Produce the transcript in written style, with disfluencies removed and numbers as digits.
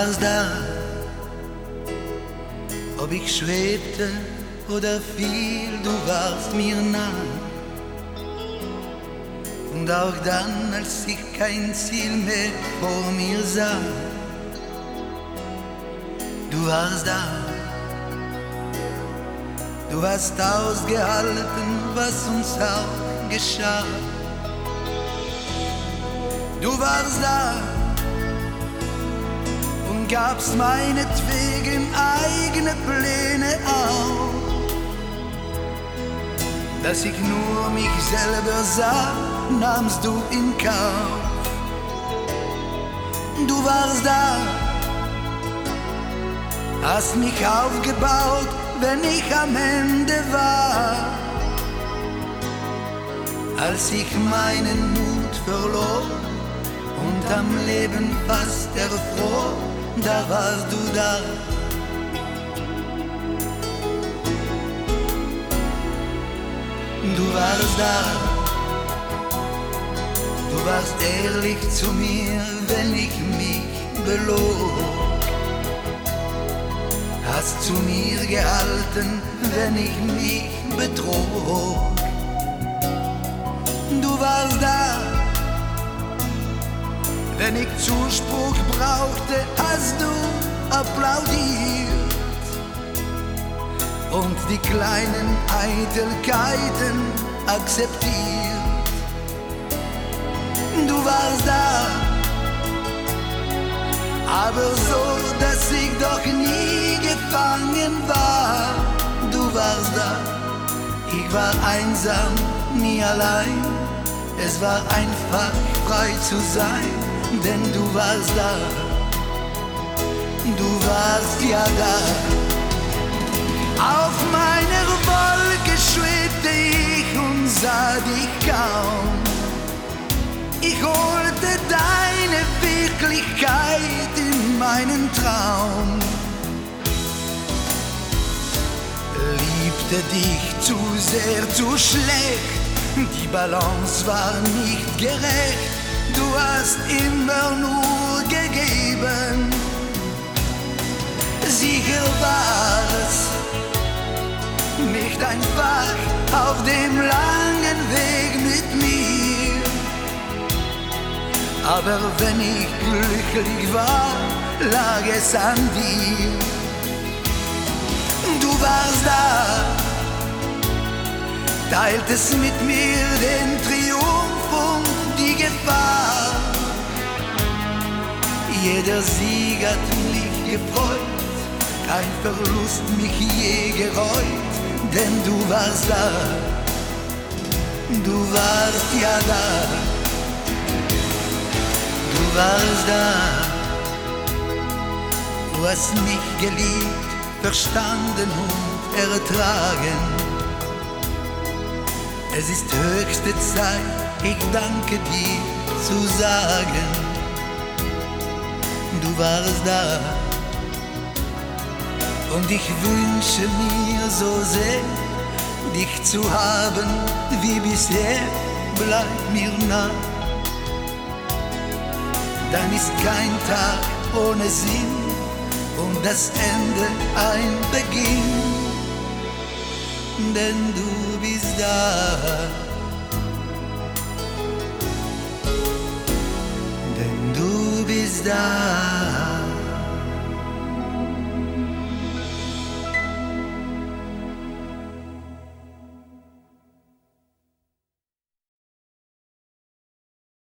warst da, ob ich schwebte oder fiel, du warst mir nah. Und auch dann, als ich kein Ziel mehr vor mir sah, du warst da. Du hast ausgehalten, was uns auch geschah. Du warst da und gabst meinetwegen eigene Pläne auf, dass ich nur mich selber sah, nahmst du in Kauf. Du warst da, hast mich aufgebaut, wenn ich am Ende war. Als ich meinen Mut verlor und am Leben fast erfror, da warst du da. Du warst da, du warst ehrlich zu mir, wenn ich mich belog. Hast zu mir gehalten, wenn ich mich betrog. Du warst da, wenn ich Zuspruch brauchte, hast du applaudiert und die kleinen Eitelkeiten akzeptiert. Du warst da, aber so, dass ich doch nie gefangen war. Du warst da, ich war einsam, nie allein. Es war einfach frei zu sein, denn du warst da. Du warst ja da. Auf meiner Wolke schwebte ich und sah dich kaum. Ich holte deine Wirklichkeit in meinen Traum. Liebte dich zu sehr, zu schlecht. Die Balance war nicht gerecht. Du hast immer nur gegeben. Sicher war's nicht einfach auf dem langen Weg mit mir. Aber wenn ich glücklich war, lag es an dir. Du warst da, teiltest mit mir den Triumph und die Gefahr. Jeder Sieg hat mich gefreut, kein Verlust mich je gereut, denn du warst da, du warst ja da. Du warst da, du hast mich geliebt, verstanden und ertragen. Es ist höchste Zeit, ich danke dir zu sagen. Du warst da und ich wünsche mir so sehr, dich zu haben wie bisher, bleib mir nah. Dann ist kein Tag ohne Sinn und das Ende ein Beginn, denn du bist da, denn du bist da.